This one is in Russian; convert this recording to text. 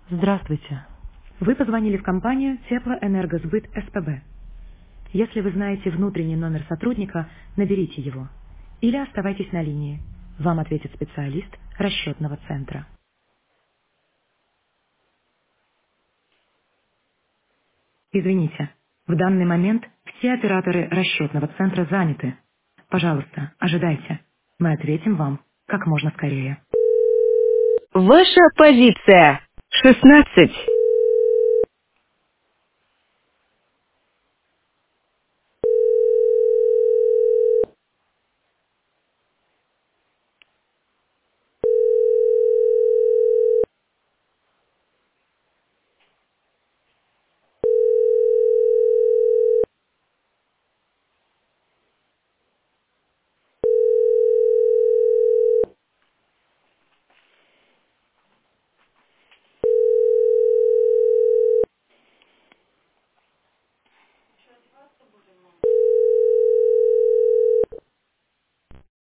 Здравствуйте. Вы позвонили в компанию Теплоэнергосбыт СПБ. Если вы знаете внутренний номер сотрудника, наберите его. Или оставайтесь на линии. Вам ответит специалист расчетного центра. Извините, в данный момент все операторы расчетного центра заняты. Пожалуйста, ожидайте. Мы ответим вам как можно скорее. Ваша позиция 16.